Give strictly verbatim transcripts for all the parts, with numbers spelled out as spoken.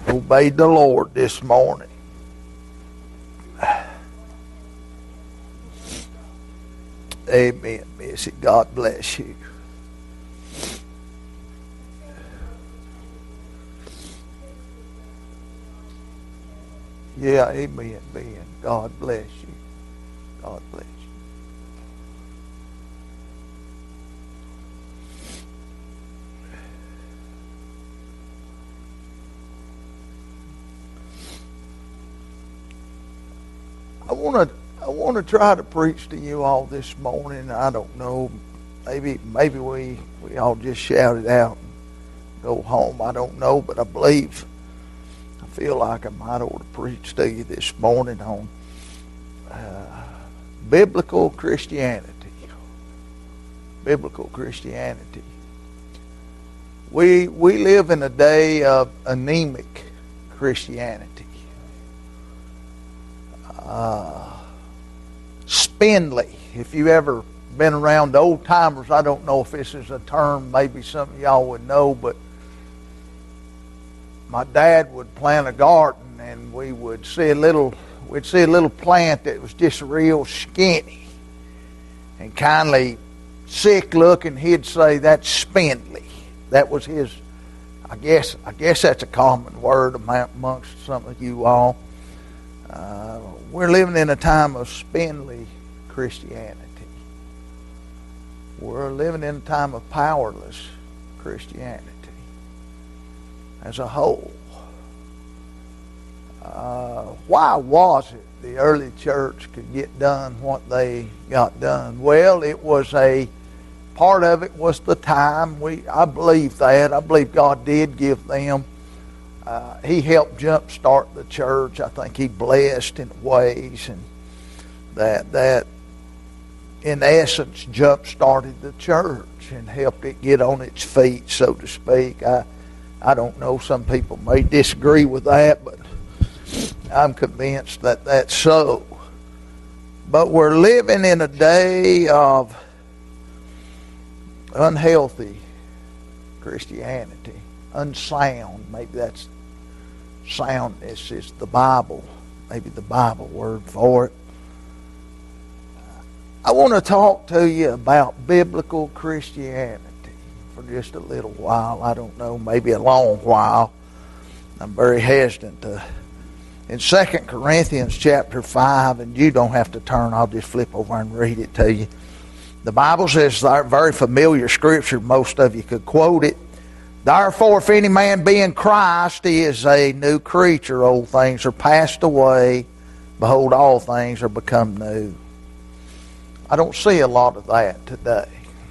obeyed the Lord this morning. Amen, Missy. God bless you. Yeah, amen, Ben. God bless you. God bless you. I want to I want to try to preach to you all this morning. I don't know. Maybe maybe we, we all just shout it out and go home. I don't know, but I believe, I feel like I might ought to preach to you this morning on uh, biblical Christianity. Biblical Christianity. We we live in a day of anemic Christianity. Uh, spindly. If you've ever been around old timers, I don't know if this is a term maybe some of y'all would know, but my dad would plant a garden and we would see a little we'd see a little plant that was just real skinny and kindly sick looking. He'd say that's spindly. That was his, I guess I guess that's a common word amongst some of you all. Uh, we're living in a time of spindly Christianity. We're living in a time of powerless Christianity as a whole. Uh, why was it the early church could get done what they got done? Well, it was a part of it was the time. We I believe that. I believe God did give them. Uh, he helped jumpstart the church. I think he blessed in ways, and that that in essence jump-started the church and helped it get on its feet, so to speak. I I don't know. Some people may disagree with that, but I'm convinced that that's so. But we're living in a day of unhealthy Christianity, unsound. Maybe that's soundness is the Bible, maybe the Bible word for it. I want to talk to you about biblical Christianity for just a little while. I don't know, maybe a long while. I'm very hesitant to. In Second Corinthians chapter five, and you don't have to turn, I'll just flip over and read it to you. The Bible says, very familiar scripture, most of you could quote it. Therefore, if any man be in Christ, he is a new creature. Old things are passed away. Behold, all things are become new. I don't see a lot of that today.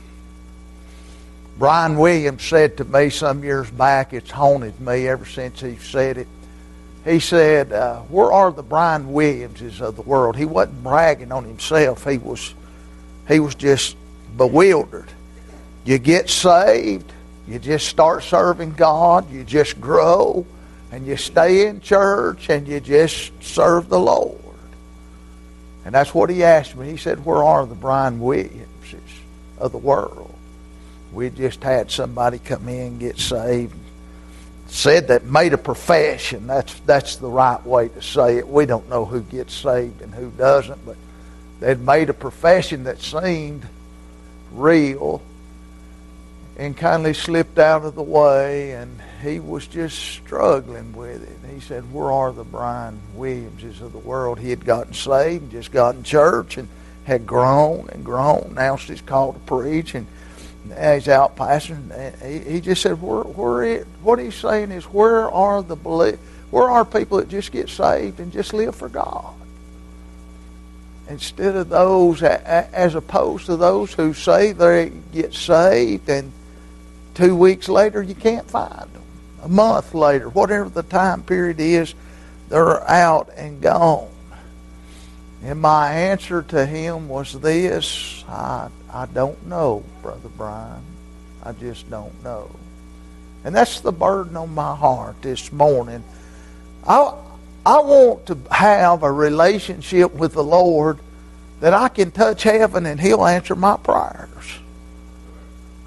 Brian Williams said to me some years back, it's haunted me ever since he said it. He said, uh, where are the Brian Williamses of the world? He wasn't bragging on himself. He was, he was just bewildered. You get saved. You just start serving God. You just grow. And you stay in church. And you just serve the Lord. And that's what he asked me. He said, where are the Brian Williamses of the world? We just had somebody come in and get saved. Said that made a profession. That's that's the right way to say it. We don't know who gets saved and who doesn't. But they'd made a profession that seemed real. And kindly slipped out of the way, and he was just struggling with it. He said, where are the Brian Williamses of the world? He had gotten saved, just got in church, and had grown and grown. Now he's called to preach, and now he's out pastoring. He, he just said, where, where it, what he's saying is, where are the where are people that just get saved and just live for God? Instead of those, as opposed to those who say they get saved and two weeks later, you can't find them. A month later, whatever the time period is, they're out and gone. And my answer to him was this, I, I don't know, Brother Brian. I just don't know. And that's the burden on my heart this morning. I, I want to have a relationship with the Lord that I can touch heaven and He'll answer my prayers.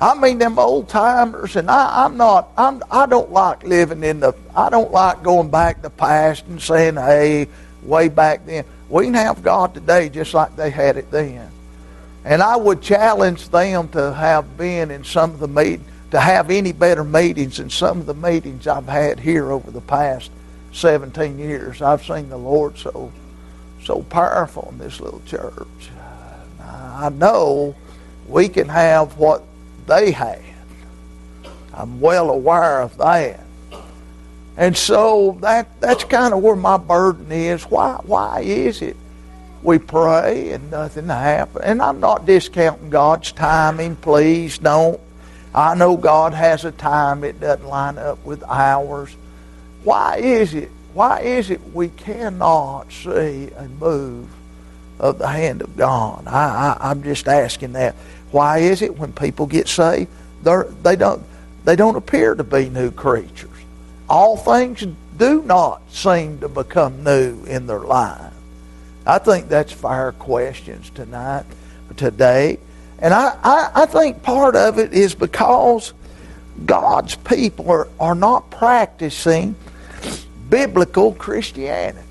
I mean, them old timers, and I, I'm not, I'm, I don't like living in the, I don't like going back to the past and saying, hey, way back then. We can have God today just like they had it then. And I would challenge them to have been in some of the meetings, to have any better meetings than some of the meetings I've had here over the past seventeen years. I've seen the Lord so, so powerful in this little church. I know we can have what they had. I'm well aware of that. And so that that's kind of where my burden is. Why why is it we pray and nothing happens? And I'm not discounting God's timing. Please don't. I know God has a time. It doesn't line up with ours. Why is it? Why is it we cannot see a move of the hand of God? I, I, I'm just asking that. Why is it when people get saved, they don't they don't appear to be new creatures? All things do not seem to become new in their life. I think that's fair questions tonight, today. And I, I, I think part of it is because God's people are, are not practicing biblical Christianity.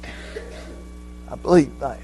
I believe that.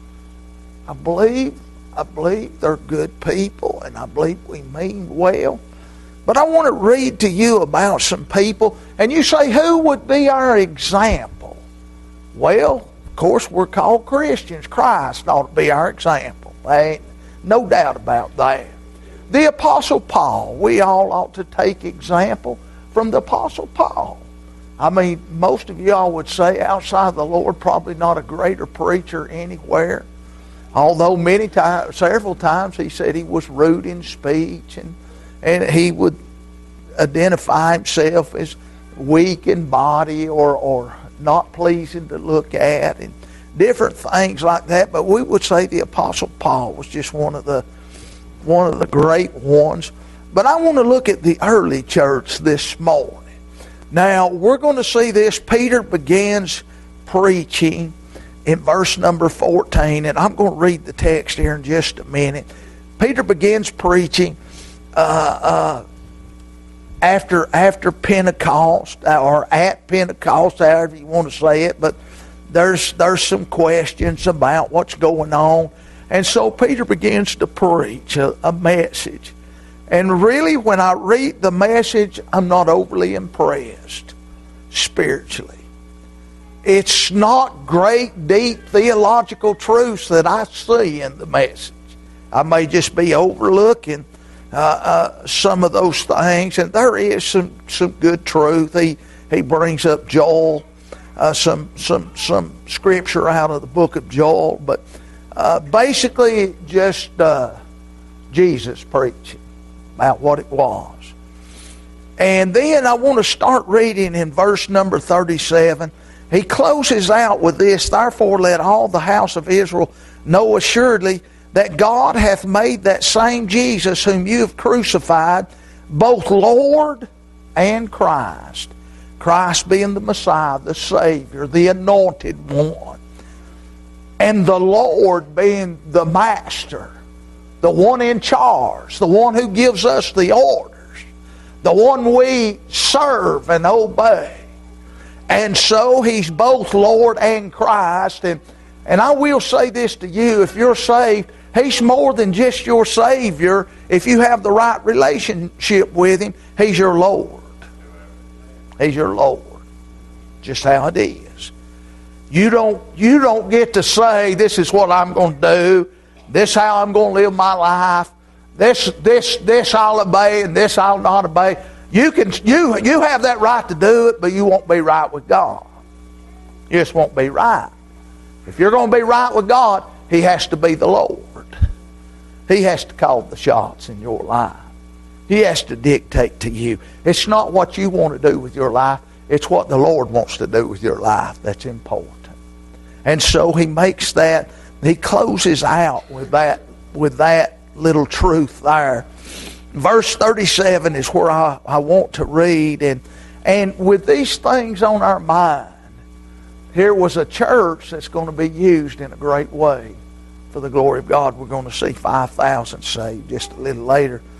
I believe, I believe they're good people, and I believe we mean well. But I want to read to you about some people. And you say, who would be our example? Well, of course, we're called Christians. Christ ought to be our example. There ain't no doubt about that. The Apostle Paul, we all ought to take example from the Apostle Paul. I mean, most of y'all would say outside of the Lord, probably not a greater preacher anywhere. Although many times, several times, he said he was rude in speech, and and he would identify himself as weak in body or, or not pleasing to look at, and different things like that. But we would say the Apostle Paul was just one of the one of the great ones. But I want to look at the early church this morning. Now, we're going to see this. Peter begins preaching in verse number fourteen, and I'm going to read the text here in just a minute. Peter begins preaching Uh, uh, after after Pentecost, or at Pentecost, however you want to say it, but there's there's some questions about what's going on, and so Peter begins to preach a, a message. And really, when I read the message, I'm not overly impressed spiritually. It's not great, deep theological truths that I see in the message. I may just be overlooking Uh, uh, some of those things, and there is some, some good truth. He he brings up Joel, uh, some some some scripture out of the book of Joel, but uh, basically just uh, Jesus preaching about what it was. And then I want to start reading in verse number thirty-seven. He closes out with this: "Therefore let all the house of Israel know assuredly that God hath made that same Jesus whom you have crucified, both Lord and Christ." Christ being the Messiah, the Savior, the anointed one. And the Lord being the Master, the one in charge, the one who gives us the orders, the one we serve and obey. And so He's both Lord and Christ. And, and I will say this to you: if you're saved, He's more than just your Savior. If you have the right relationship with Him, He's your Lord. He's your Lord. Just how it is. You don't, you don't get to say, this is what I'm going to do. This is how I'm going to live my life. This, this, this I'll obey and this I'll not obey. You can, you, you have that right to do it, but you won't be right with God. You just won't be right. If you're going to be right with God, He has to be the Lord. He has to call the shots in your life. He has to dictate to you. It's not what you want to do with your life. It's what the Lord wants to do with your life that's important. And so He makes that, He closes out with that, with that little truth there. Verse thirty-seven is where I, I want to read. And, and with these things on our mind, here was a church that's going to be used in a great way for the glory of God. We're going to see five thousand saved just a little later.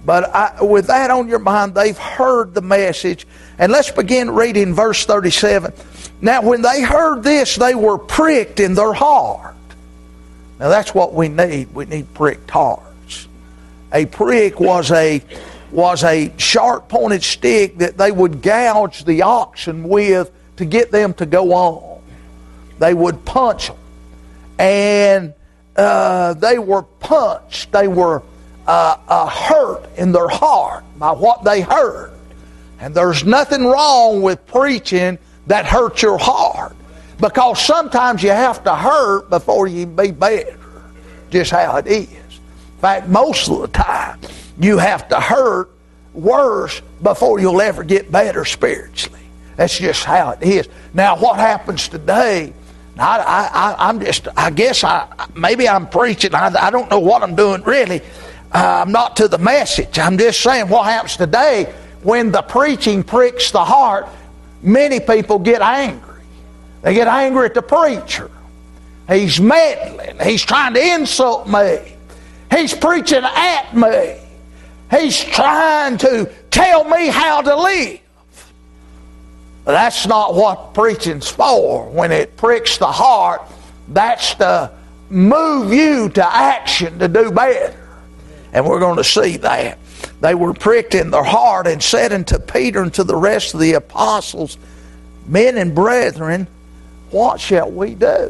But I, with that on your mind, they've heard the message. And let's begin reading verse thirty-seven. Now, when they heard this, they were pricked in their heart. Now, that's what we need. We need pricked hearts. A prick was a, was a sharp-pointed stick that they would gouge the oxen with to get them to go on. They would punch them. And uh, they were punched. They were uh, uh, hurt in their heart by what they heard. And there's nothing wrong with preaching that hurts your heart. Because sometimes you have to hurt before you can be better. Just how it is. In fact, most of the time, you have to hurt worse before you'll ever get better spiritually. That's just how it is. Now, what happens today, I, I, I'm just, I guess I, maybe I'm preaching, I, I don't know what I'm doing really. Uh, I'm not to the message. I'm just saying what happens today when the preaching pricks the heart, many people get angry. They get angry at the preacher. He's meddling. He's trying to insult me. He's preaching at me. He's trying to tell me how to live. That's not what preaching's for. When it pricks the heart, that's to move you to action to do better. And we're going to see that. They were pricked in their heart and said unto Peter and to the rest of the apostles, Men and brethren, what shall we do?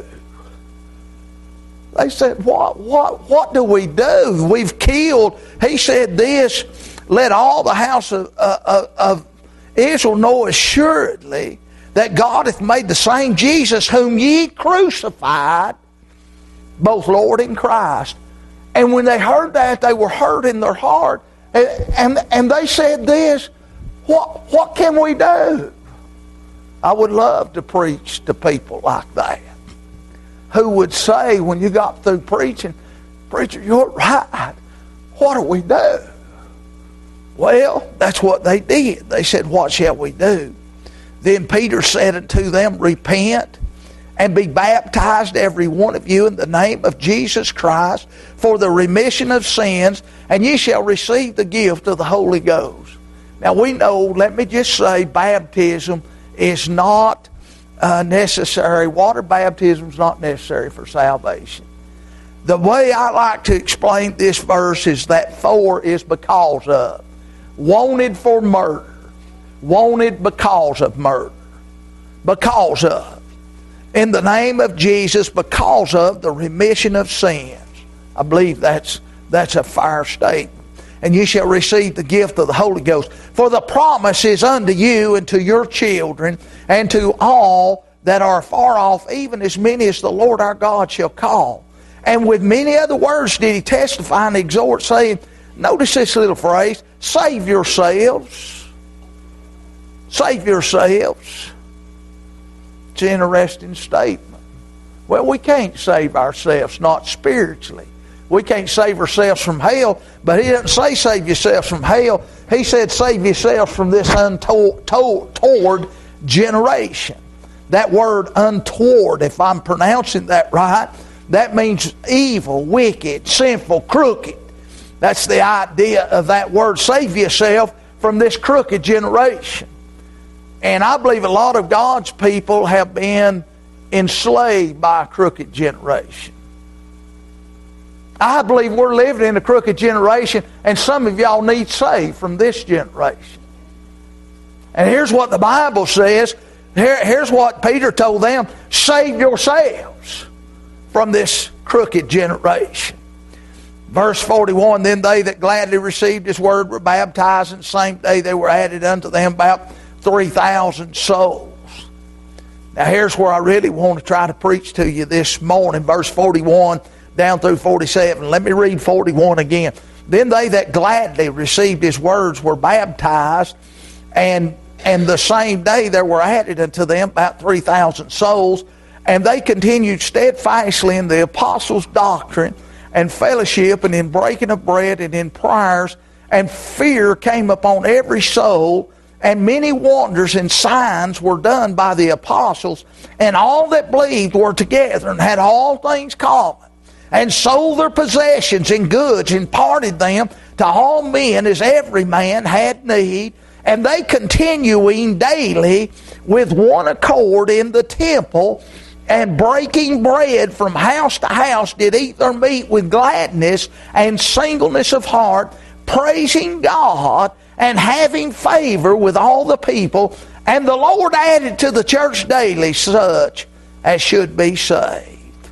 They said, what, what, what do we do? We've killed. He said this, let all the house of, uh, of Israel know assuredly that God hath made the same Jesus whom ye crucified, both Lord and Christ. And when they heard that, they were hurt in their heart. And, and, and they said this, what, what can we do? I would love to preach to people like that, who would say when you got through preaching, Preacher, you're right. What do we do? Well, that's what they did. They said, what shall we do? Then Peter said unto them, Repent and be baptized every one of you in the name of Jesus Christ for the remission of sins, and ye shall receive the gift of the Holy Ghost. Now we know, let me just say, baptism is not uh, necessary. Water baptism is not necessary for salvation. The way I like to explain this verse is that for is because of. Wanted for murder. Wanted because of murder. Because of. In the name of Jesus, because of the remission of sins. I believe that's, that's a fair statement. And you shall receive the gift of the Holy Ghost. For the promise is unto you and to your children and to all that are far off, even as many as the Lord our God shall call. And with many other words did he testify and exhort, saying, notice this little phrase, save yourselves. Save yourselves. It's an interesting statement. Well, we can't save ourselves, not spiritually. We can't save ourselves from hell, but he doesn't say save yourselves from hell. He said save yourselves from this untoward generation. That word untoward, if I'm pronouncing that right, that means evil, wicked, sinful, crooked. That's the idea of that word. Save yourself from this crooked generation. And I believe a lot of God's people have been enslaved by a crooked generation. I believe we're living in a crooked generation, and some of y'all need saved from this generation. And here's what the Bible says. Here, here's what Peter told them. Save yourselves from this crooked generation. Verse forty-one, then they that gladly received his word were baptized, and the same day they were added unto them about three thousand souls. Now here's where I really want to try to preach to you this morning. Verse forty-one down through forty-seven. Let me read forty-one again. Then they that gladly received his words were baptized, and, and the same day there were added unto them about three thousand souls. And they continued steadfastly in the apostles' doctrine and fellowship and in breaking of bread and in prayers. And fear came upon every soul. And many wonders and signs were done by the apostles. And all that believed were together and had all things common. And sold their possessions and goods and parted them to all men as every man had need. And they continuing daily with one accord in the temple, and breaking bread from house to house, did eat their meat with gladness and singleness of heart, praising God and having favor with all the people. And the Lord added to the church daily such as should be saved.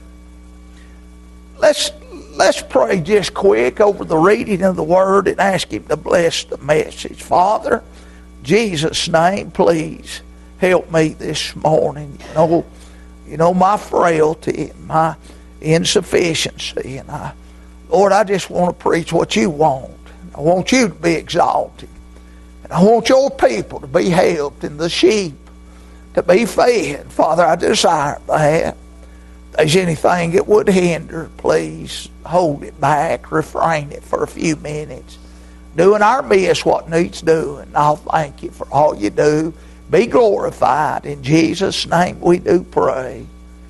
Let's, let's pray just quick over the reading of the Word and ask Him to bless the message. Father, in Jesus' name, please help me this morning. You know, you know my frailty and my insufficiency. And I, Lord, I just want to preach what you want. I want you to be exalted. And I want your people to be helped and the sheep to be fed. Father, I desire that. If there's anything that would hinder, please hold it back, refrain it for a few minutes. Doing our best what needs doing. I'll thank you for all you do. Be glorified. In Jesus' name we do pray.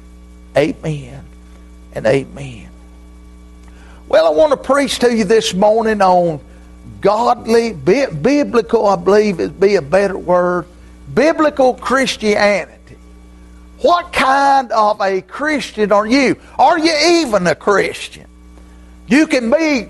Amen and amen. Well, I want to preach to you this morning on godly, biblical, I believe would be a better word, biblical Christianity. What kind of a Christian are you? Are you even a Christian? You can be,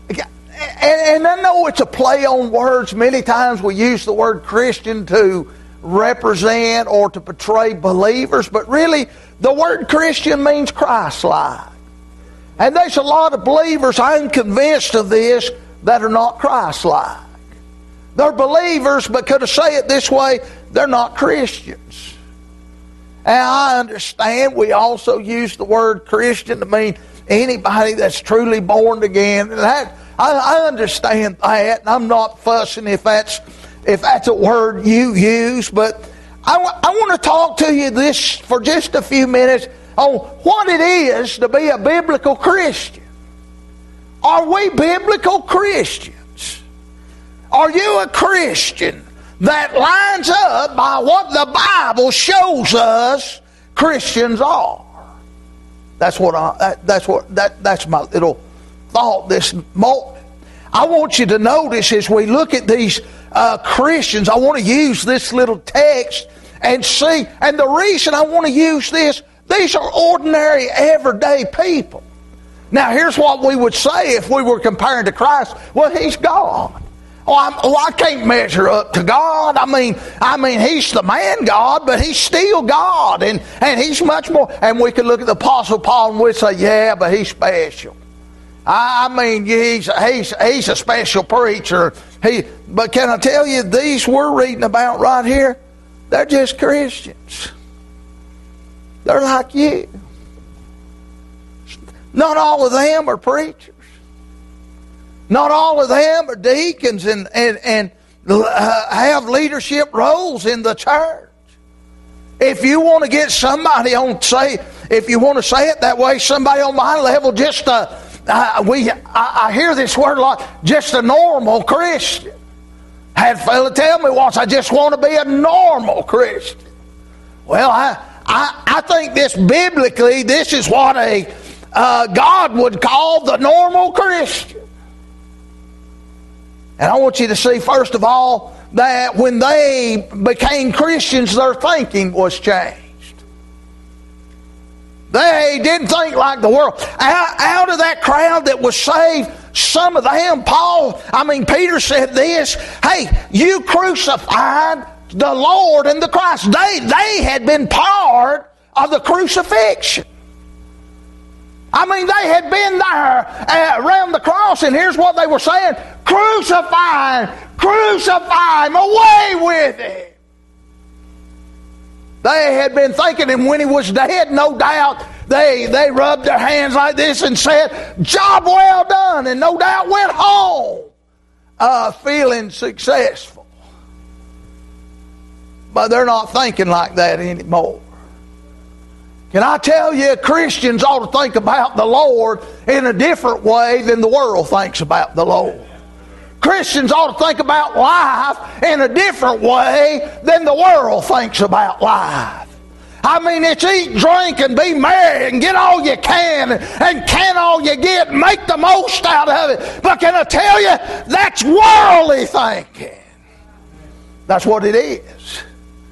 and I know it's a play on words. Many times we use the word Christian to represent or to portray believers, but really the word Christian means Christ-like. And there's a lot of believers, I'm convinced of this, that are not Christ-like. They're believers, but could I say it this way, they're not Christians. And I understand we also use the word Christian to mean anybody that's truly born again. And that, I, I understand that, and I'm not fussing if that's if that's a word you use, but I, I want to talk to you this for just a few minutes on what it is to be a biblical Christian. Are we biblical Christians? Are you a Christian that lines up by what the Bible shows us Christians are? That's what I. That, that's what that. That's my little thought this moment. I want you to notice as we look at these uh, Christians, I want to use this little text and see. And the reason I want to use this, these are ordinary, everyday people. Now, here's what we would say if we were comparing to Christ. Well, He's God. Oh, I'm, oh, I can't measure up to God. I mean, I mean, He's the man God, but He's still God, and and He's much more. And we could look at the Apostle Paul and we'd say, yeah, but He's special. I mean, he's he's he's a special preacher. He, but can I tell you, these we're reading about right here, they're just Christians. They're like you. Not all of them are preachers. Not all of them are deacons and and and uh, have leadership roles in the church. If you want to get somebody on, say, if you want to say it that way, somebody on my level, just uh, uh, we, I, I hear this word a lot, just a normal Christian. I had a fella tell me once, I just want to be a normal Christian. Well, I I, I think this biblically, this is what a uh, God would call the normal Christian. And I want you to see, first of all, that when they became Christians, their thinking was changed. They didn't think like the world. Out, out of that crowd that was saved, some of them, Paul, I mean, Peter said this, hey, you crucified the Lord and the Christ. They, they had been part of the crucifixion. I mean, they had been there around the cross, and here's what they were saying, crucify him, crucify him, away with him. They had been thinking, and when he was dead, no doubt, they, they rubbed their hands like this and said, job well done, and no doubt went home uh, feeling successful. But they're not thinking like that anymore. Can I tell you, Christians ought to think about the Lord in a different way than the world thinks about the Lord. Christians ought to think about life in a different way than the world thinks about life. I mean, it's eat, drink, and be merry, and get all you can, and can all you get, and make the most out of it. But can I tell you, that's worldly thinking. That's what it is.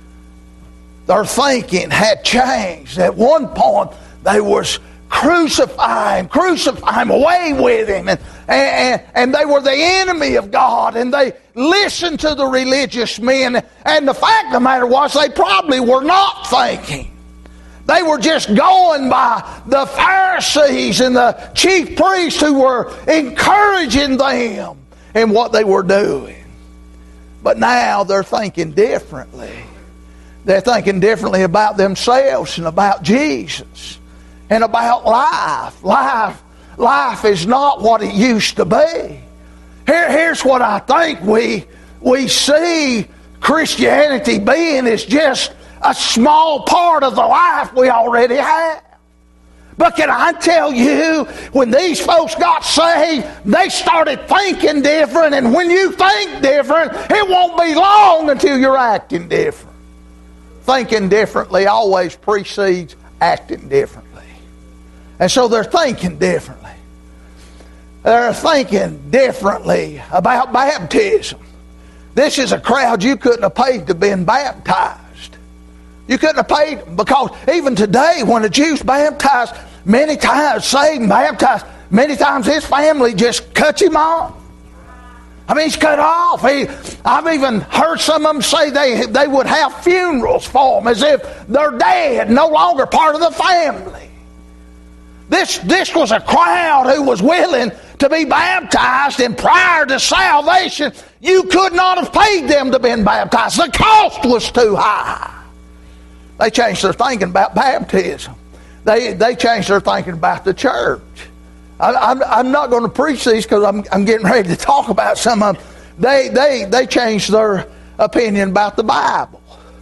Their thinking had changed. At one point, they was crucify him, crucify him, away with him. And, and, and they were the enemy of God. And they listened to the religious men. And the fact of the matter was, they probably were not thinking. They were just going by the Pharisees and the chief priests who were encouraging them in what they were doing. But now they're thinking differently. They're thinking differently about themselves and about Jesus and about life. Life, life is not what it used to be. Here, here's what I think we we see Christianity being is just a small part of the life we already have. But can I tell you, when these folks got saved, they started thinking different. And when you think different, it won't be long until you're acting different. Thinking differently always precedes acting differently. And so they're thinking differently. They're thinking differently about baptism. This is a crowd you couldn't have paid to be baptized. You couldn't have paid, because even today when a Jew's baptized, many times, saved and baptized, many times his family just cuts him off. I mean, he's cut off. He, I've even heard some of them say they, they would have funerals for him as if they're dead, no longer part of the family. This, this was a crowd who was willing to be baptized, and prior to salvation, you could not have paid them to be baptized. The cost was too high. They changed their thinking about baptism. They, they changed their thinking about the church. I, I'm, I'm not going to preach these because I'm, I'm getting ready to talk about some of them. They, they, they changed their opinion about the Bible.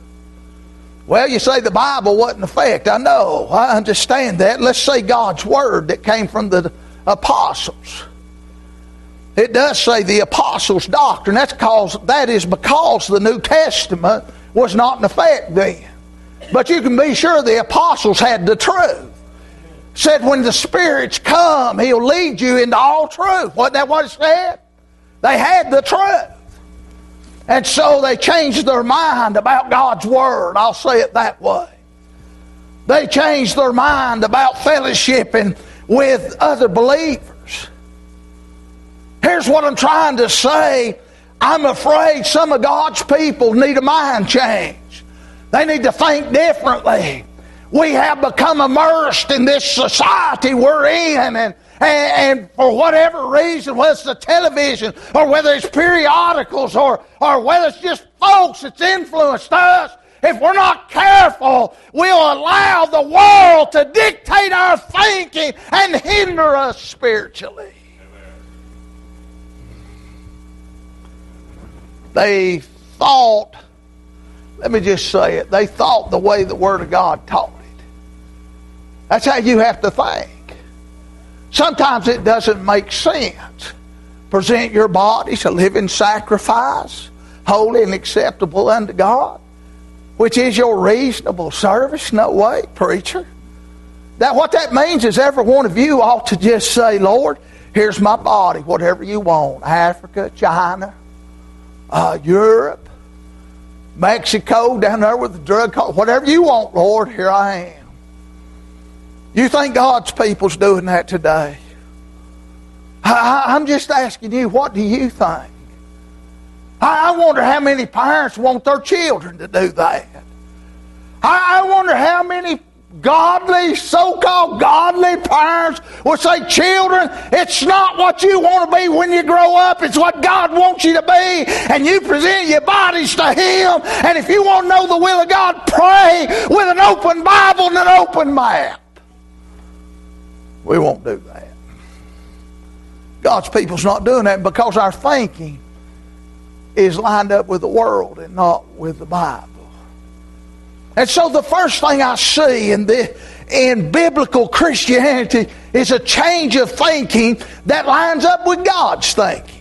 Well, you say the Bible wasn't in effect. I know. I understand that. Let's say God's Word that came from the apostles. It does say the apostles' doctrine. That's cause, that is because the New Testament was not in effect then. But you can be sure the apostles had the truth. Said when the Spirit's come, He'll lead you into all truth. Wasn't that what it said? They had the truth. And so they changed their mind about God's Word. I'll say it that way. They changed their mind about fellowshipping with other believers. Here's what I'm trying to say. I'm afraid some of God's people need a mind change. They need to think differently. We have become immersed in this society we're in, and, and, and for whatever reason, whether it's the television or whether it's periodicals or, or whether it's just folks that's influenced us, if we're not careful, we'll allow the world to dictate our thinking and hinder us spiritually. They thought, let me just say it, they thought the way the Word of God taught it. That's how you have to think. Sometimes it doesn't make sense. Present your bodies a living sacrifice, holy and acceptable unto God, which is your reasonable service. No way, preacher. That what that means is every one of you ought to just say, Lord, here's my body, whatever you want. Africa, China, uh, Europe, Mexico, down there with the drug cult, whatever you want, Lord, here I am. You think God's people's doing that today? I, I'm just asking you, what do you think? I, I wonder how many parents want their children to do that. I, I wonder how many godly, so-called godly parents will say, children, it's not what you want to be when you grow up, it's what God wants you to be, and you present your bodies to Him, and if you want to know the will of God, pray with an open Bible and an open map. We won't do that. God's people's not doing that because our thinking is lined up with the world and not with the Bible. And so the first thing I see in the in biblical Christianity is a change of thinking that lines up with God's thinking.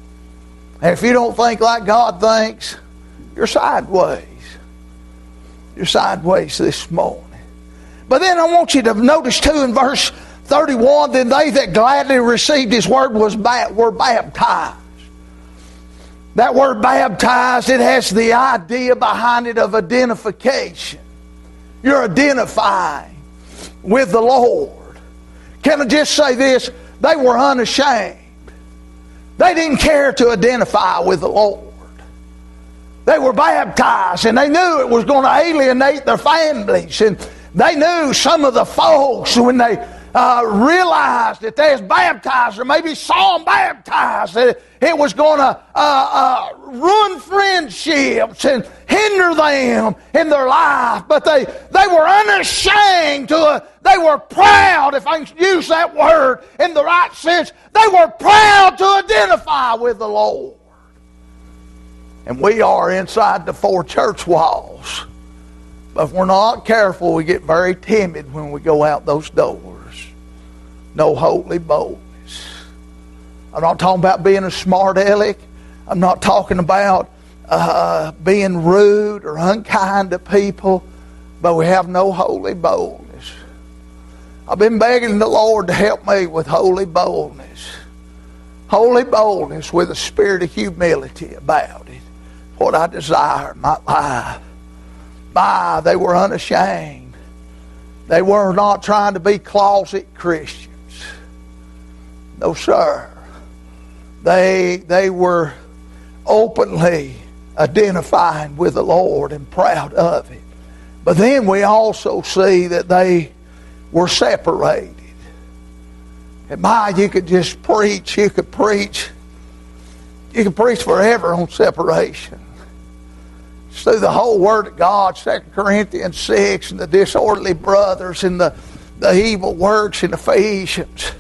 And if you don't think like God thinks, you're sideways. you sideways this morning. But then I want you to notice too in verse thirty-one, then they that gladly received his word was ba- were baptized. That word baptized, it has the idea behind it of identification. You're identifying with the Lord. Can I just say this? They were unashamed. They didn't care to identify with the Lord. They were baptized, and they knew it was going to alienate their families. And they knew some of the folks, when they uh, realized that they was baptized, or maybe saw them baptized, that it was going to uh, uh, ruin friendships and hinder them in their life. But they, they were unashamed to, uh, they were proud, if I can use that word in the right sense, they were proud to identify with the Lord. And we are inside the four church walls. But if we're not careful, we get very timid when we go out those doors. No holy boldness. I'm not talking about being a smart aleck. I'm not talking about uh, being rude or unkind to people. But we have no holy boldness. I've been begging the Lord to help me with holy boldness. Holy boldness with a spirit of humility about it. What I desire in my life. My, they were unashamed. They were not trying to be closet Christians. No, sir. They, they were openly identifying with the Lord and proud of it. But then we also see that they were separated. And my, you could just preach, you could preach, you could preach forever on separation. It's through the whole Word of God, Second Corinthians six, and the disorderly brothers, and the, the evil works in Ephesians.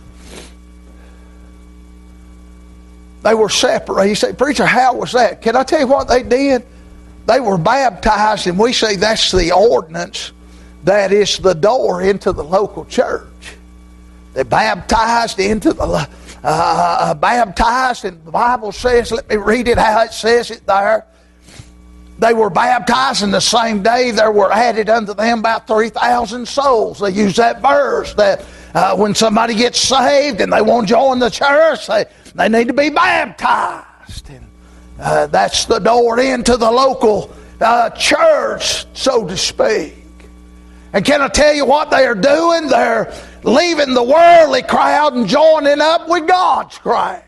They were separated. You say, preacher, how was that? Can I tell you what they did? They were baptized, and we say that's the ordinance, that is the door into the local church. They baptized into the uh, baptized, and the Bible says, let me read it how it says it there. They were baptized, and the same day there were added unto them about three thousand souls. They use that verse that uh, when somebody gets saved and they want to join the church, they, they need to be baptized. And uh, that's the door into the local uh, church, so to speak. And can I tell you what they are doing? They're leaving the worldly crowd and joining up with God's crowd.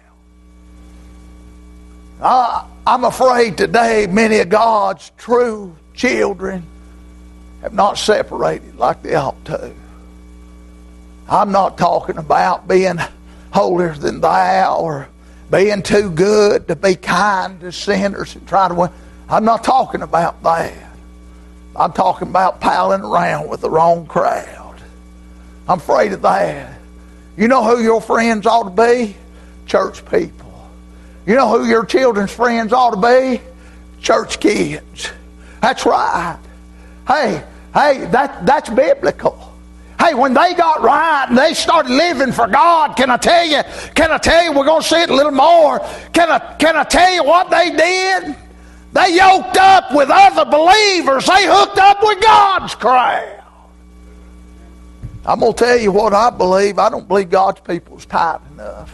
Uh, I'm afraid today many of God's true children have not separated like they ought to. I'm not talking about being holier than thou or being too good to be kind to sinners and try to win. I'm not talking about that. I'm talking about palling around with the wrong crowd. I'm afraid of that. You know who your friends ought to be? Church people. You know who your children's friends ought to be? Church kids. That's right. Hey, hey, that, that's biblical. Hey, when they got right and they started living for God, can I tell you, can I tell you, we're going to see it a little more. Can I, can I tell you what they did? They yoked up with other believers. They hooked up with God's crowd. I'm going to tell you what I believe. I don't believe God's people's tight enough.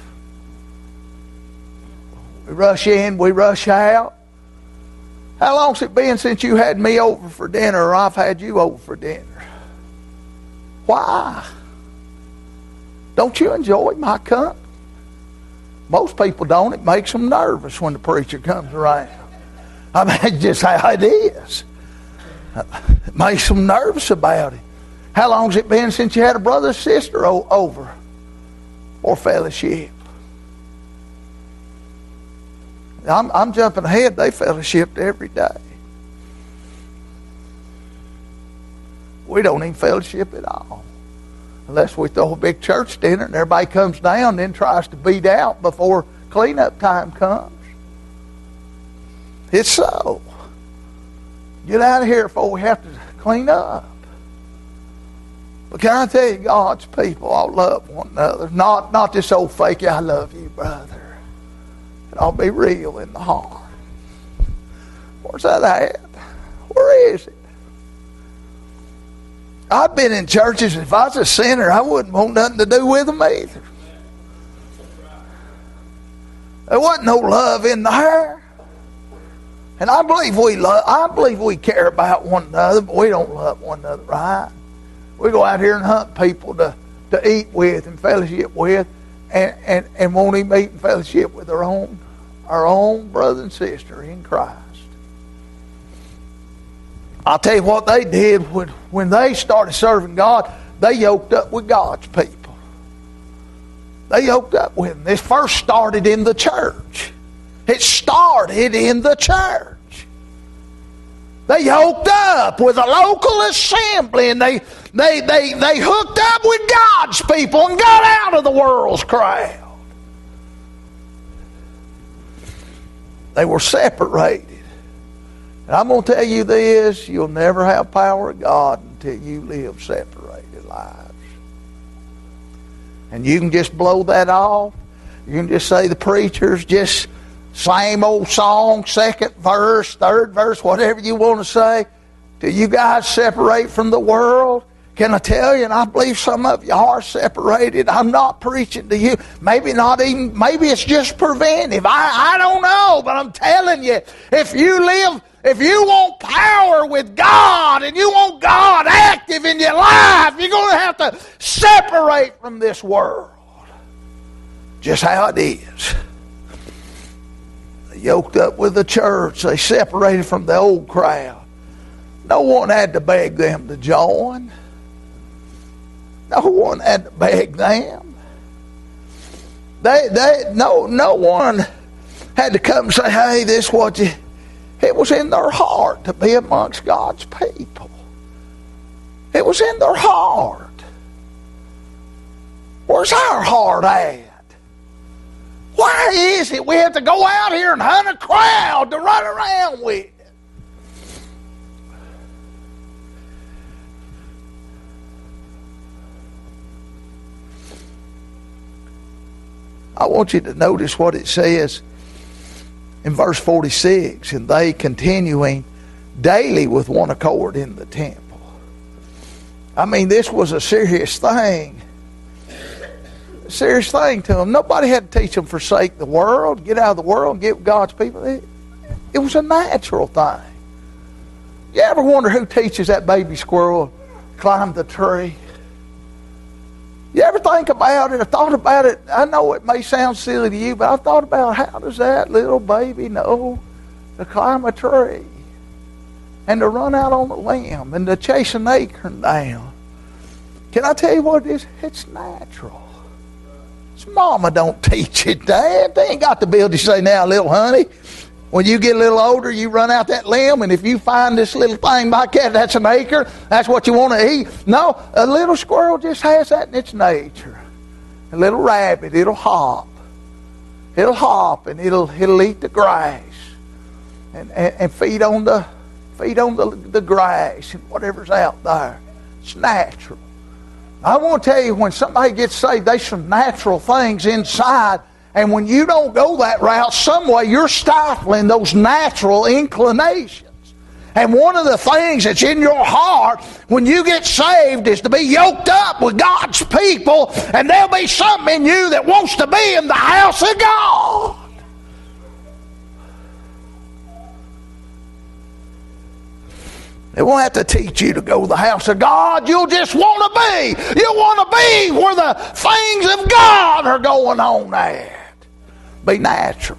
We rush in, we rush out. How long's it been since you had me over for dinner or I've had you over for dinner? Why? Don't you enjoy my company? Most people don't. It makes them nervous when the preacher comes around. I mean, it's just how it is. It makes them nervous about it. How long's it been since you had a brother or sister over or fellowship? I'm, I'm jumping ahead. They fellowshiped every day. We don't even fellowship at all. Unless we throw a big church dinner and everybody comes down and then tries to beat out before cleanup time comes. It's so. Get out of here before we have to clean up. But can I tell you, God's people all love one another. Not, not this old fake, I love you, brother. I'll be real in the heart. Where's that at? Where is it? I've been in churches, if I was a sinner, I wouldn't want nothing to do with them either. There wasn't no love in there. And I believe we love, I believe we care about one another, but we don't love one another right. We go out here and hunt people to, to eat with and fellowship with, and, and, and won't even eat and fellowship with our own, our own brother and sister in Christ. I'll tell you what they did when, when they started serving God. They yoked up with God's people. They yoked up with them. This first started in the church. It started in the church. They yoked up with a local assembly, and they, they, they, they hooked up with God's people and got out of the world's crowd. They were separated. And I'm going to tell you this, you'll never have power of God until you live separated lives. And you can just blow that off. You can just say the preacher's just same old song, second verse, third verse, whatever you want to say. Till you guys separate from the world. Can I tell you, and I believe some of you are separated. I'm not preaching to you. Maybe not even, maybe it's just preventive. I, I don't know, but I'm telling you, if you live... If you want power with God and you want God active in your life, you're going to have to separate from this world. Just how it is. They yoked up with the church. They separated from the old crowd. No one had to beg them to join. No one had to beg them. They, they, no, no one had to come and say, hey, this is what you... It was in their heart to be amongst God's people. It was in their heart. Where's our heart at? Why is it we have to go out here and hunt a crowd to run around with? I want you to notice what it says in verse forty-six, and they continuing daily with one accord in the temple. I mean, this was a serious thing. A serious thing to them. Nobody had to teach them forsake the world, get out of the world, and get with God's people. It, it was a natural thing. You ever wonder who teaches that baby squirrel to climb the tree? You ever think about it? I thought about it. I know it may sound silly to you, but I thought about how does that little baby know to climb a tree and to run out on the limb and to chase an acorn down? Can I tell you what it is? It's natural. It's mama don't teach it, Dad. They ain't got the ability to say, now, little honey, when you get a little older, you run out that limb, and if you find this little thing like that, that's an acorn, that's what you want to eat. No, a little squirrel just has that in its nature. A little rabbit, it'll hop. It'll hop, and it'll it'll eat the grass and, and, and feed on the feed on the, the grass and whatever's out there. It's natural. I want to tell you, when somebody gets saved, there's some natural things inside. And when you don't go that route, some way you're stifling those natural inclinations. And one of the things that's in your heart when you get saved is to be yoked up with God's people, and there'll be something in you that wants to be in the house of God. They won't have to teach you to go to the house of God. You'll just want to be. You'll want to be where the things of God are going on there. Be natural.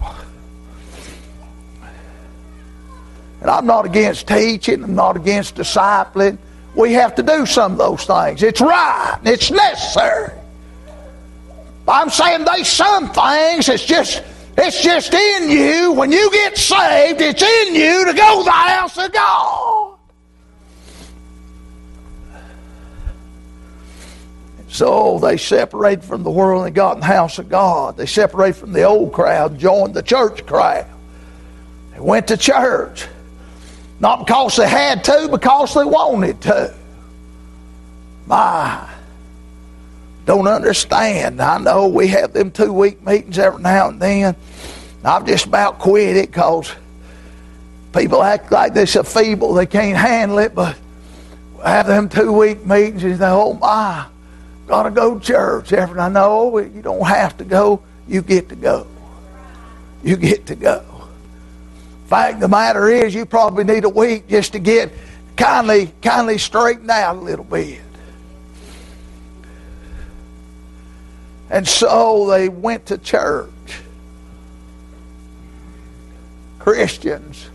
And I'm not against teaching. I'm not against discipling. We have to do some of those things. It's right. It's necessary. I'm saying there's some things it's just it's just in you. When you get saved, it's in you to go to the house of God. So they separated from the world and got in the house of God. They separated from the old crowd and joined the church crowd. They went to church. Not because they had to, because they wanted to. My, don't understand. I know we have them two-week meetings every now and then. I've just about quit it because people act like they're so feeble they can't handle it, but have them two-week meetings and you think, oh my, gotta go to church. Every I know you don't have to go, you get to go. You get to go. In fact, the matter is, you probably need a week just to get kindly, kindly straightened out a little bit. And so they went to church. Christians,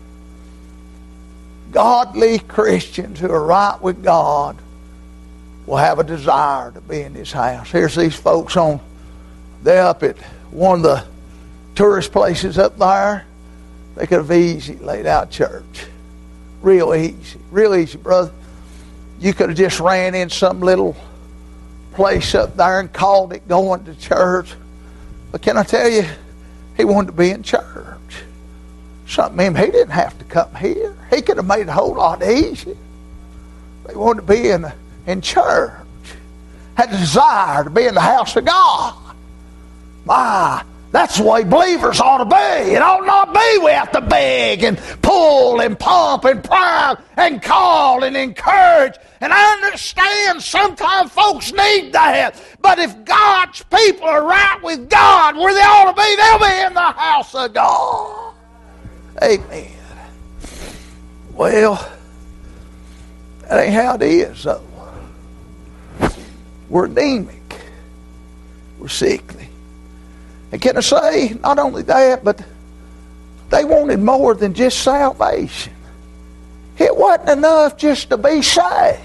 godly Christians who are right with God, will have a desire to be in His house. Here's these folks on, they're up at one of the tourist places up there. They could have easy laid out church. Real easy. Real easy, brother. You could have just ran in some little place up there and called it going to church. But can I tell you, he wanted to be in church. Something, he didn't have to come here. He could have made it a whole lot easier. They wanted to be in, in church. Had a desire to be in the house of God. My, that's the way believers ought to be. It ought not be we have to beg and pull and pump and pry and call and encourage. And I understand sometimes folks need that. But if God's people are right with God where they ought to be, they'll be in the house of God. Amen. Well, that ain't how it is, though. We're anemic. We're sickly. And can I say, not only that, but they wanted more than just salvation. It wasn't enough just to be saved.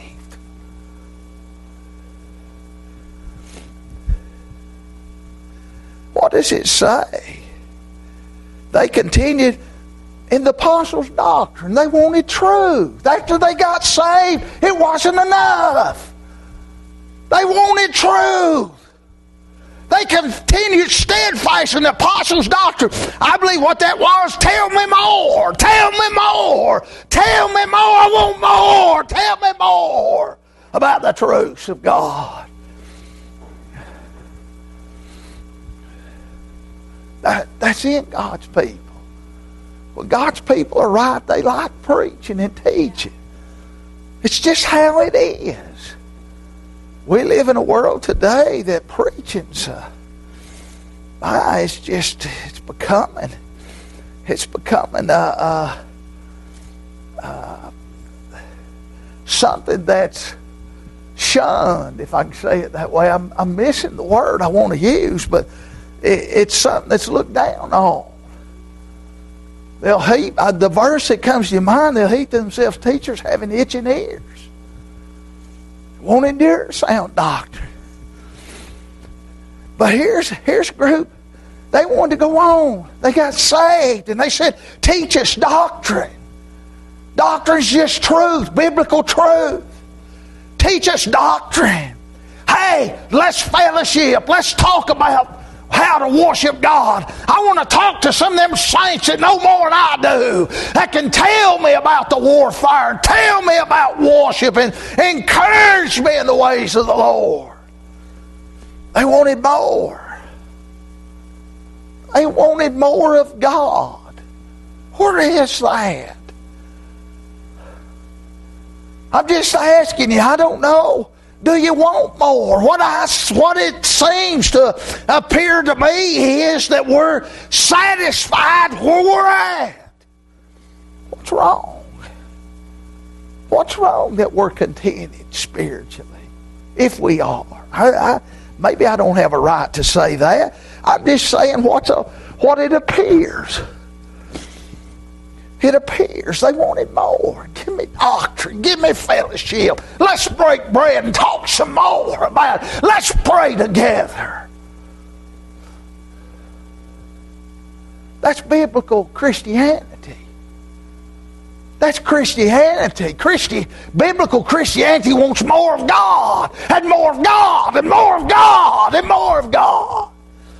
What does it say? They continued in the apostles' doctrine. They wanted truth. After they got saved, it wasn't enough. They wanted truth. They continued steadfast in the apostles' doctrine. I believe what that was, tell me more, tell me more, tell me more, I want more, tell me more about the truths of God. That, that's in God's people. When God's people are right, they like preaching and teaching. It's just how it is. We live in a world today that preaching's, uh, ah, it's just, it's becoming, it's becoming uh, uh, uh, something that's shunned, if I can say it that way. I'm, I'm missing the word I want to use, but it, it's something that's looked down on. They'll heap, uh, the verse that comes to your mind, they'll heap themselves teachers having itching ears. Won't endure sound doctrine. But here's, here's a group. They wanted to go on. They got saved and they said, teach us doctrine. Doctrine's just truth, biblical truth. Teach us doctrine. Hey, let's fellowship. Let's talk about how to worship God. I want to talk to some of them saints that know more than I do, that can tell me about the warfare and tell me about worship and encourage me in the ways of the Lord. They wanted more. They wanted more of God. Where is that? I'm just asking you, I don't know. Do you want more? What I, what it seems to appear to me is that we're satisfied where we're at. What's wrong? What's wrong that we're contented spiritually? If we are. I, I, maybe I don't have a right to say that. I'm just saying what's a, what it appears. It appears they wanted more. Give me doctrine. Give me fellowship. Let's break bread and talk some more about it. Let's pray together. That's biblical Christianity. That's Christianity. Christi- biblical Christianity wants more of God and more of God and more of God and more of God.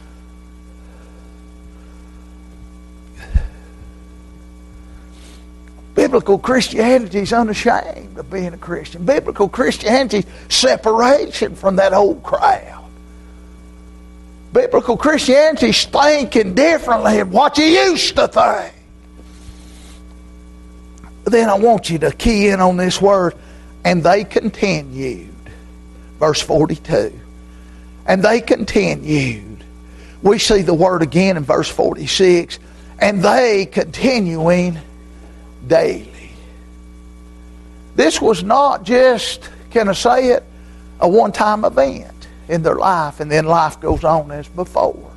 Biblical Christianity is unashamed of being a Christian. Biblical Christianity is separation from that old crowd. Biblical Christianity is thinking differently than what you used to think. But then I want you to key in on this word, and they continued. Verse forty-two. And they continued. We see the word again in verse forty-six. And they continuing daily. This was not just, can I say it, a one-time event in their life, and then life goes on as before.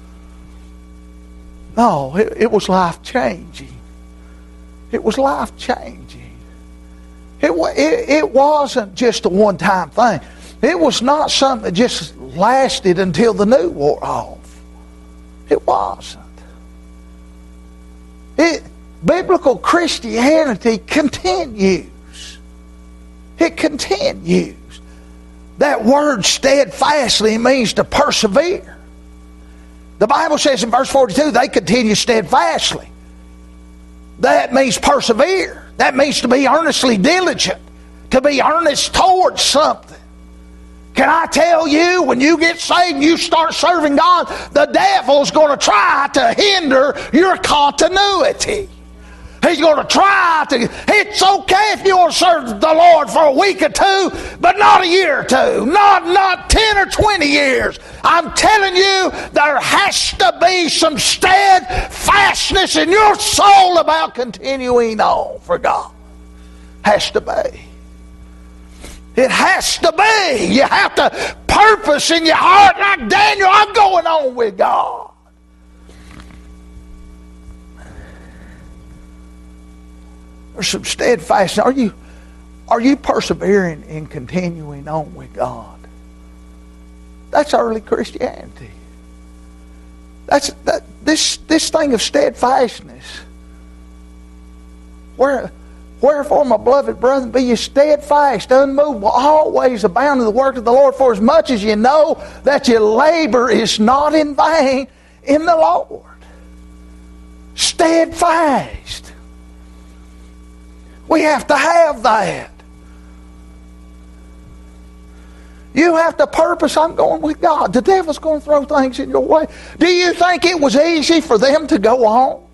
No, it, it was life-changing. It was life-changing. It, it, it wasn't just a one-time thing. It was not something that just lasted until the new wore off. It wasn't. It, biblical Christianity continues. It continues. That word steadfastly means to persevere. The Bible says in verse forty-two, they continue steadfastly. That means persevere. That means to be earnestly diligent, to be earnest towards something. Can I tell you, when you get saved and you start serving God, the devil's going to try to hinder your continuity. He's going to try to. It's okay if you want to serve the Lord for a week or two, but not a year or two. Not, not ten or twenty years. I'm telling you, there has to be some steadfastness in your soul about continuing on for God. Has to be. It has to be. You have to purpose in your heart, like Daniel, I'm going on with God. There's some steadfastness. Are you, are you persevering in continuing on with God? That's early Christianity. That's that. This this thing of steadfastness. Where. Wherefore, my beloved brethren, be ye steadfast, unmovable, always abounding in the work of the Lord, for as much as you know that your labor is not in vain in the Lord. Steadfast. We have to have that. You have to purpose, I'm going with God. The devil's going to throw things in your way. Do you think it was easy for them to go on?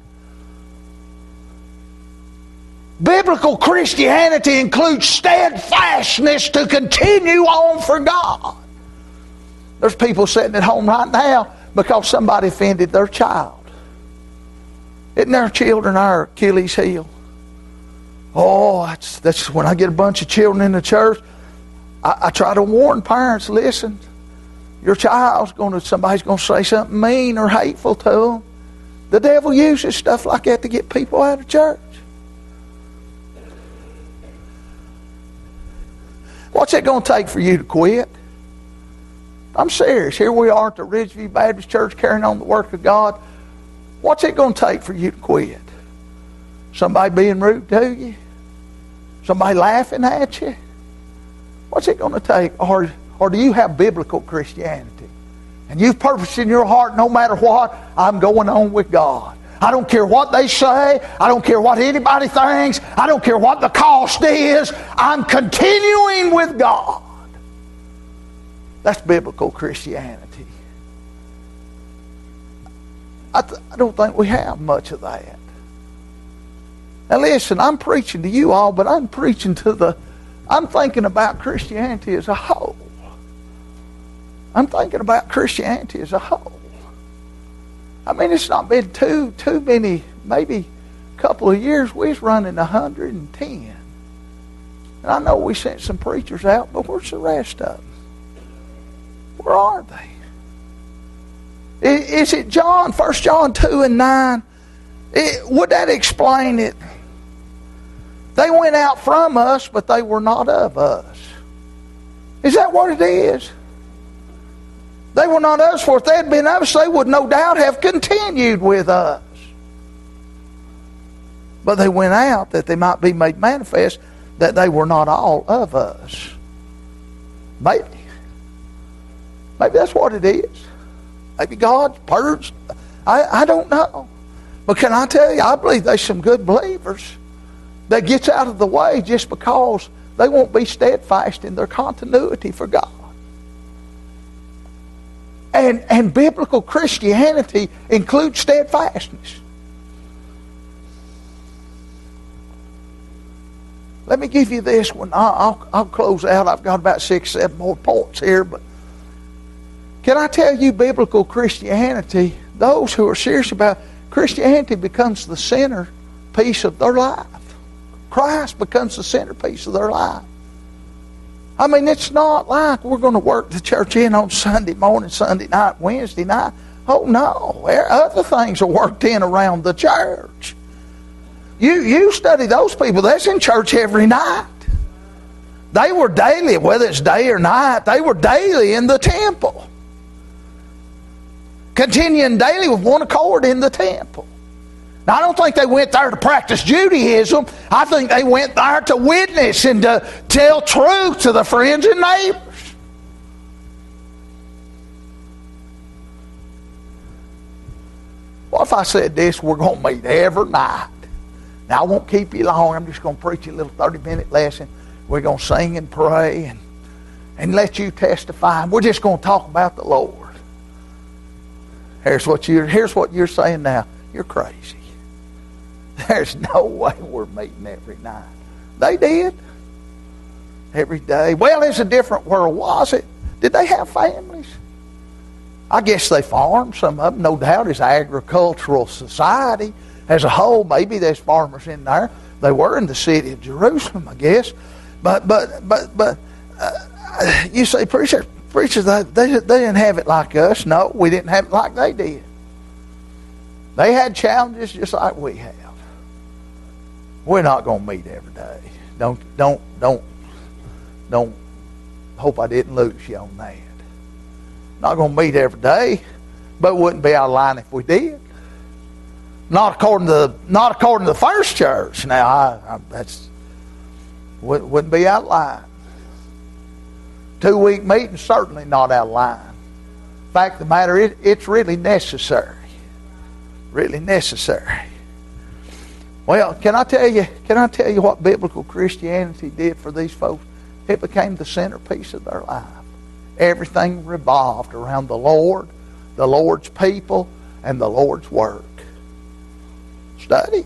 Biblical Christianity includes steadfastness to continue on for God. There's people sitting at home right now because somebody offended their child. Isn't their children our Achilles heel? Oh, that's, that's when I get a bunch of children in the church, I, I try to warn parents, listen, your child's going to, somebody's going to say something mean or hateful to them. The devil uses stuff like that to get people out of church. What's it going to take for you to quit? I'm serious. Here we are at the Ridgeview Baptist Church carrying on the work of God. What's it going to take for you to quit? Somebody being rude to you? Somebody laughing at you? What's it going to take? Or, or do you have biblical Christianity? And you've purposed in your heart, no matter what, I'm going on with God. I don't care what they say. I don't care what anybody thinks. I don't care what the cost is. I'm continuing with God. That's biblical Christianity. I, th- I don't think we have much of that. Now listen, I'm preaching to you all, but I'm preaching to the... I'm thinking about Christianity as a whole. I'm thinking about Christianity as a whole. I mean, it's not been too too many, maybe a couple of years, we was running one hundred ten. And I know we sent some preachers out, but where's the rest of them? Where are they? Is it John, First John two and nine? It, would that explain it? They went out from us, but they were not of us. Is that what it is? They were not us, for if they had been us, they would no doubt have continued with us. But they went out that they might be made manifest that they were not all of us. Maybe. Maybe that's what it is. Maybe God purged. I, I don't know. But can I tell you, I believe there's some good believers that gets out of the way just because they won't be steadfast in their continuity for God. And, and biblical Christianity includes steadfastness. Let me give you this one. I'll, I'll, I'll close out. I've got about six, seven more points here. But can I tell you, biblical Christianity, those who are serious about Christianity becomes the centerpiece of their life. Christ becomes the centerpiece of their life. I mean, it's not like we're going to work the church in on Sunday morning, Sunday night, Wednesday night. Oh, no. Other things are worked in around the church. You, you study those people, that's in church every night. They were daily, whether it's day or night, they were daily in the temple. Continuing daily with one accord in the temple. Now, I don't think they went there to practice Judaism. I think they went there to witness and to tell truth to their friends and neighbors. What if I said this, we're going to meet every night? Now, I won't keep you long. I'm just going to preach a little thirty-minute lesson. We're going to sing and pray and, and let you testify. We're just going to talk about the Lord. Here's what you're, here's what you're saying now. You're crazy. There's no way we're meeting every night. They did. Every day. Well, it's a different world, was it? Did they have families? I guess they farmed. Some of them, no doubt, is agricultural society as a whole. Maybe there's farmers in there. They were in the city of Jerusalem, I guess. But but but but uh, you say, preacher, preachers, they, they they didn't have it like us. No, we didn't have it like they did. They had challenges just like we have. We're not going to meet every day. Don't don't don't don't. Hope I didn't lose you on that. Not going to meet every day, but it wouldn't be out of line if we did. Not according to the, not according to the first church. Now, I, I, that's wouldn't, wouldn't be out of line. Two-week meeting, certainly not out of line. In fact, the matter is, it's really necessary. Really necessary. Well, can I tell you? Can I tell you what biblical Christianity did for these folks? It became the centerpiece of their life. Everything revolved around the Lord, the Lord's people, and the Lord's work. Study.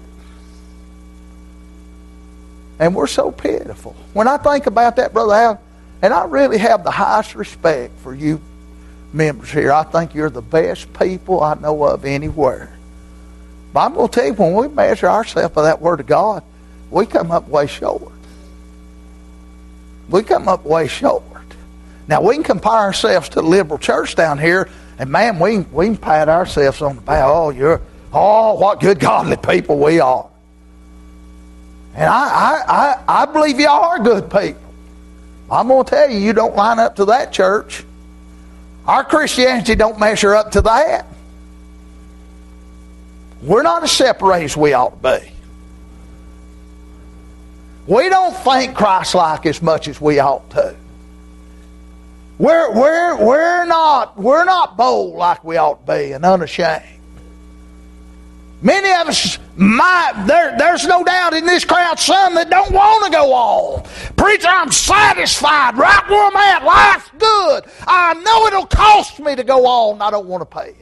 And we're so pitiful. When I think about that, Brother Al, and I really have the highest respect for you members here. I think you're the best people I know of anywhere. But I'm going to tell you, when we measure ourselves by that Word of God, we come up way short. We come up way short. Now, we can compare ourselves to the liberal church down here, and man, we, we can pat ourselves on the back. Oh, you're, oh, what good godly people we are. And I, I, I, I believe you are good people. I'm going to tell you, you don't line up to that church. Our Christianity don't measure up to that. We're not as separated as we ought to be. We don't think Christ-like as much as we ought to. We're, we're, we're, not, we're not bold like we ought to be and unashamed. Many of us might, there, there's no doubt in this crowd some that don't want to go on. Preacher, I'm satisfied right where I'm at. Life's good. I know it'll cost me to go on. I don't want to pay it.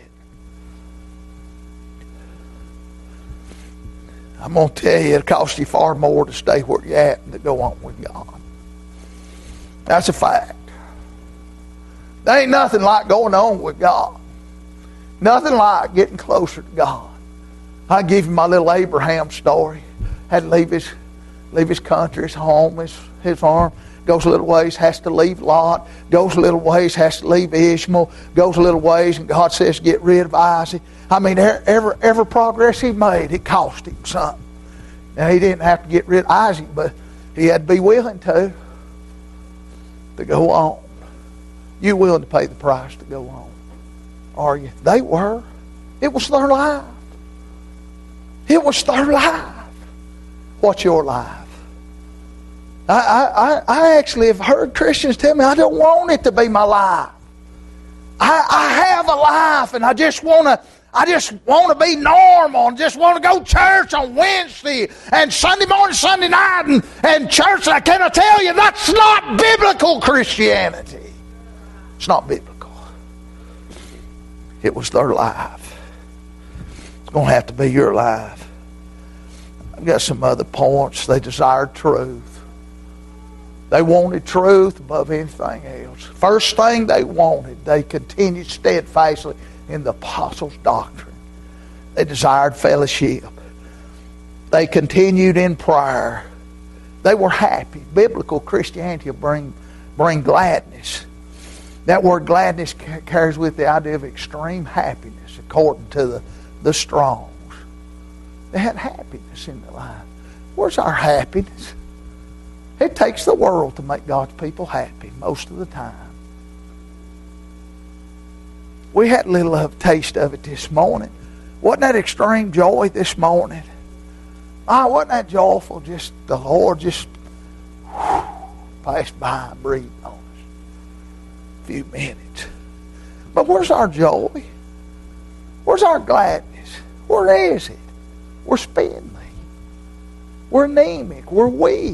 I'm going to tell you, it'll cost you far more to stay where you're at than to go on with God. That's a fact. There ain't nothing like going on with God. Nothing like getting closer to God. I give you my little Abraham story. Had to leave his, leave his country, his home, his, his farm. Goes a little ways, has to leave Lot. Goes a little ways, has to leave Ishmael. Goes a little ways, and God says, get rid of Isaac. I mean, every, every progress he made, it cost him something. Now, he didn't have to get rid of Isaac, but he had to be willing to, to go on. You willing to pay the price to go on? Are you? They were. It was their life. It was their life. What's your life? I, I, I actually have heard Christians tell me, I don't want it to be my life. I, I have a life, and I just want to I just want to be normal and just want to go to church on Wednesday and Sunday morning, Sunday night, and, and church. I cannot tell you, that's not biblical Christianity. It's not biblical. It was their life. It's going to have to be your life. I've got some other points. They desired truth. They wanted truth above anything else. First thing they wanted, they continued steadfastly in the apostles' doctrine. They desired fellowship. They continued in prayer. They were happy. Biblical Christianity will bring, bring gladness. That word gladness carries with the idea of extreme happiness, according to the, the Strongs. They had happiness in their life. Where's our happiness? It takes the world to make God's people happy most of the time. We had a little of a taste of it this morning. Wasn't that extreme joy this morning? Ah, wasn't that joyful? Just the Lord just whew, passed by and breathed on us. A few minutes. But where's our joy? Where's our gladness? Where is it? We're spindly. We're anemic. We're weak.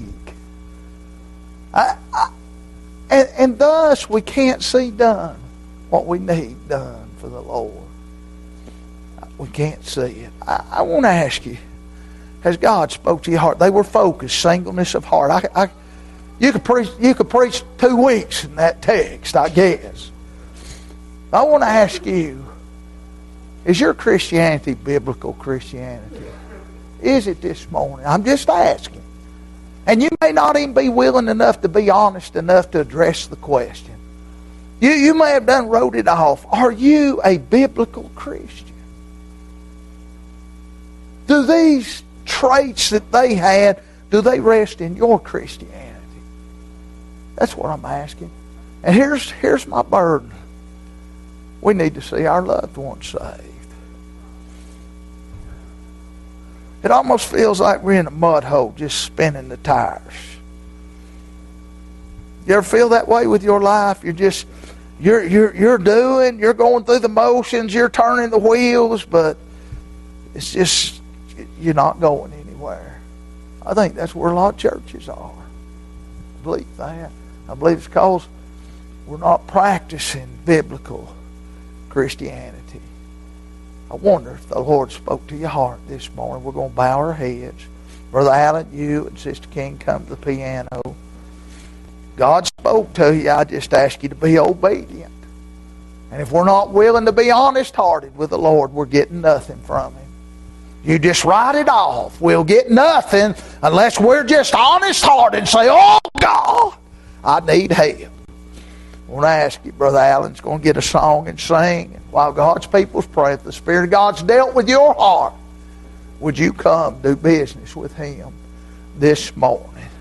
I, I, and, and thus we can't see done what we need done for the Lord. We can't see it. I, I want to ask you, has God spoke to your heart? They were focused, singleness of heart. I, I, you could preach. You could preach two weeks in that text, I guess. I want to ask you: is your Christianity biblical Christianity? Is it this morning? I'm just asking. And you may not even be willing enough to be honest enough to address the question. You, you may have done wrote it off. Are you a biblical Christian? Do these traits that they had, do they rest in your Christianity? That's what I'm asking. And here's, here's my burden. We need to see our loved ones saved. It almost feels like we're in a mud hole just spinning the tires. You ever feel that way with your life? You're just, you're, you're, you're doing, you're going through the motions, you're turning the wheels, but it's just, you're not going anywhere. I think that's where a lot of churches are. I believe that. I believe it's because we're not practicing biblical Christianity. I wonder if the Lord spoke to your heart this morning. We're going to bow our heads. Brother Allen, you and Sister King come to the piano. God spoke to you. I just ask you to be obedient. And if we're not willing to be honest-hearted with the Lord, we're getting nothing from Him. You just write it off. We'll get nothing unless we're just honest-hearted and say, oh, God, I need help. I want to ask you, Brother Allen's going to get a song and sing. And while God's people's praying, if the Spirit of God's dealt with your heart, would you come do business with Him this morning?